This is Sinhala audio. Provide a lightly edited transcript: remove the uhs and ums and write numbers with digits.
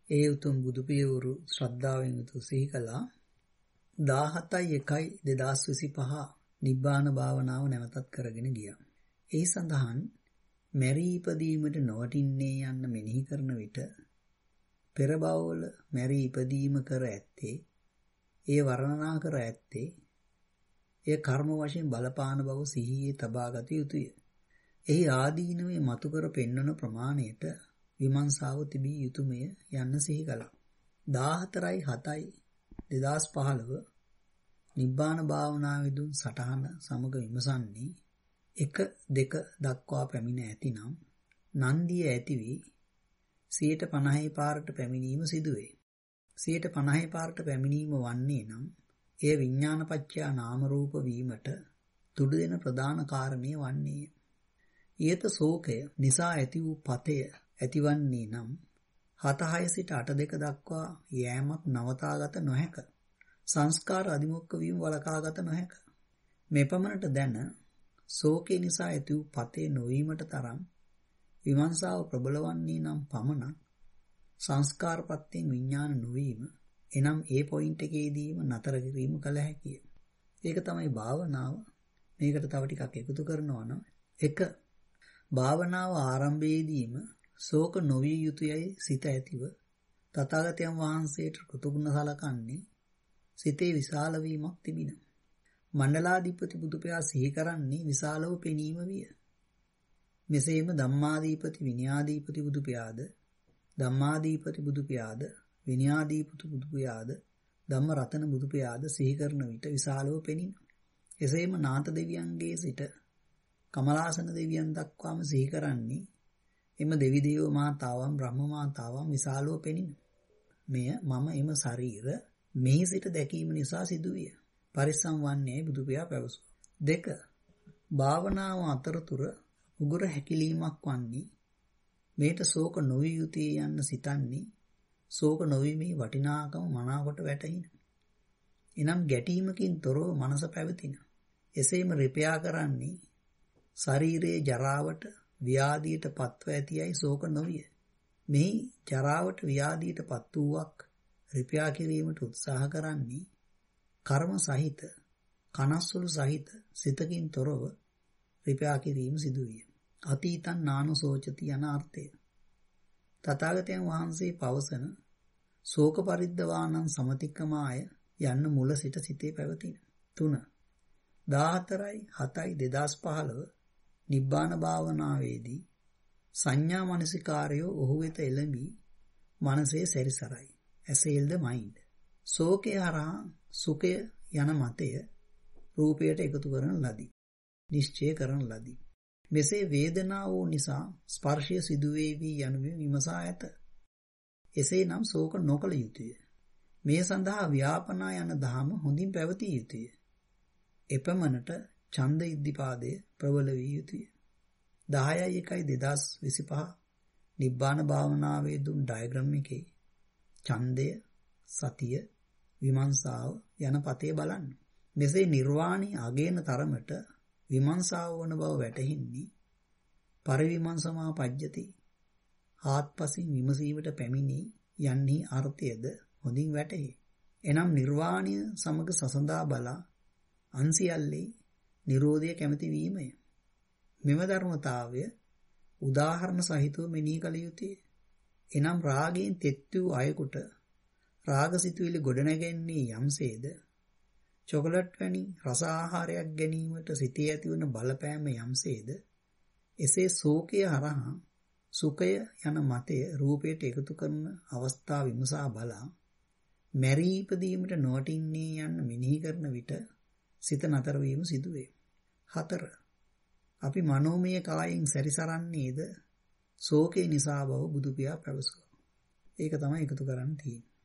ඒ උතුම් බුදු පියවරු ශ්‍රද්ධාවෙන් යුතුව සිහි කළා. 17/1/2025 නිබ්බාන භාවනාව නැවතත් කරගෙන ගියා. ඒ සඳහන් මැරී ඉපදීමට නොවටින්නේ යන්න මෙනෙහි කරන විට පෙර භවවල මැරී ඉපදීම කර ඇත්තේ, ඒ වර්ණනා කර ඇත්තේ, ඒ කර්ම වශයෙන් බලපාන බව සිහියේ තබාගත යුතුය. එහි ආදීනවේ මතු කර පෙන්වන ප්‍රමාණයට විමර්ශාව තිබිය යුතුයමය යන්න සිහි කළා. 14/7/2015 නිබ්බාන භාවනාවේදී සටහන සමග විමසන්නේ 1-2 දක්වා පැමිණ ඇතිනම් නන්දිය ඇති වී 50% පාරට පැමිණීම සිදුවේ. 50% පාරට පැමිණීම වන්නේ නම් එය විඥානපච්චය නාම රූප වීමට තුඩු දෙන ප්‍රධාන කාරණේ වන්නේය. ඊට ශෝකය නිසා ඇති වූ පතය ඇතිවන්නේ නම් 7-6 සිට 8-2 දක්වා යෑමක් නවතාගත නොහැක. සංස්කාර අධිමුඛ වීම වළකාගත නොහැක. මෙපමණට දැන ශෝකේ නිසා ඇති වූ පතේ නොවීමට තරම් විමර්ශාව ප්‍රබල වන්නේ නම් පමණක් සංස්කාරපත්තෙන් විඥාන නොවීම, එනම් ඒ පොයින්ට් එකේදීම නතර කිරීම කළ හැකිය. ඒක තමයි භාවනාව. මේකට තව ටිකක් එකතු කරනවා නම් 1. භාවනාව ආරම්භයේදීම ශෝක නොවිය යුතුයයි සිත ඇතිව තථාගතයන් වහන්සේට කෘතඥ සලකන්නේ සිතේ විශාල වීමක් තිබින. මණ්ඩලාධිපති බුදුපයා සිහි කරන්නේ විශාලව පෙනීම විය. මෙසේම ධම්මාධිපති විනයාධිපති බුදුපයාද, ධම්මාධිපති බුදුපයාද, විනයාධිපති බුදුපයාද, ධම්ම රතන බුදුපයාද සිහි කරන විට විශාලව පෙනින. එසේම නාථ දෙවියන්ගේ සිට කමලාසන දෙවියන් දක්වාම සිහි කරන්නේ එම දෙවි දේව මාතාවන් බ්‍රහ්ම මාතාවන් විශාලව පෙනින. මෙය මම එම ශරීර මෙහි සිට දැකීම නිසා සිදුවිය. පරිස්සම් වන්නේ බුදුපයා පැවසුවා. 2. භාවනාව අතරතුර උගුර හැකිලීමක් වන්නේ මේට ශෝක නොවිය යුතුය යන්න සිතන්නේ ශෝක නොවීමේ වටිනාකම මනාකොට වැටහින. එනම් ගැටීමකින් තොරව මනස පැවතින. එසේම රිපයා කරන්නේ ශරීරයේ ජරාවට ව්‍යාධියට පත්ව ඇතියයි ශෝක නොවිය. මේ ජරාවට ව්‍යාධියට පත් වූවක් රිපයා කිරීමට උත්සාහ කරන්නේ කර්ම සහිත, කනස්සුළු සහිත සිතකින් තොරව රිපයා කිරීම සිදුවිය. අතීතං නානසෝචති යන අර්ථය. තථාගතයන් වහන්සේ පවසන ශෝක පරිද්දවානං සමතික්කමාය යන්න මුල සිට සිතේ පැවතින. 3. 14/7/2015 නිබ්බාන භාවනාවේදී සංඥා මනසිකාරයෝ ඔහු වෙත එළඹී මනසේ සැරිසරයි. ඇසෙල්ද මයින්ඩ්. ශෝකය හරහා සුඛය යන මතය රූපයට එකතු කරන ලදී. නිශ්චය කරන ලදී. මෙසේ වේදනාව නිසා ස්පර්ශය සිදුවේවි යනුවෙන් විමසා ඇත. එසේනම් ශෝක නොකළ යුතුය. මේ සඳහා ව්‍යාපනා යන ධාම හොඳින් පැවතිය යුතුය. එපමණට ඡන්ද ඉද්ධිපාදය ප්‍රබල විය යුතුය. 10/1/2025 නිබ්බාන භාවනාවේ දුන් ඩයග්‍රෑම් එකේ ඡන්දය, සතිය, විමර්ශාව යන පතේ බලන්න. මෙසේ නිර්වාණي අගේන තරමට විමර්ශාව වන බව වැටහින්නේ පරිවිමර්ශමා පජ්ජති. ආත්පසින් විමසීමට පැමිණි යන්නේ අර්ථයද හොඳින් වැටහි. එනම් නිර්වාණය සමග සසඳා බලා අන්සියල්ලේ නිරෝධය කැමති වීමය. මෙම ධර්මතාවය උදාහරණ සහිතව මෙනෙහි කළ යුතුය. එනම් රාගයෙන් තෙත් වූ අයෙකුට රාගසිතුවිලි ගොඩනැගෙන්නේ යම්සේද, චොකලට් වැනි රස ආහාරයක් ගැනීමට සිතේ ඇතිවන බලපෑම යම්සේද, එසේ ශෝකය හරහා සුඛය යන මතය රූපයට එකතු කරන අවස්ථාව විමසා බලා මැරී ඉපදීමට නොවටින්නේ යන්න මෙනෙහි කරන විට සිත නතර වීම සිදුවේ. 4. අපි මනෝමය කායෙන් සැරිසරන්නේද ශෝකේ නිසා බව බුදුපියා පැවසුවා. ඒක තමයි එකතු කරන්න තියෙන්නේ.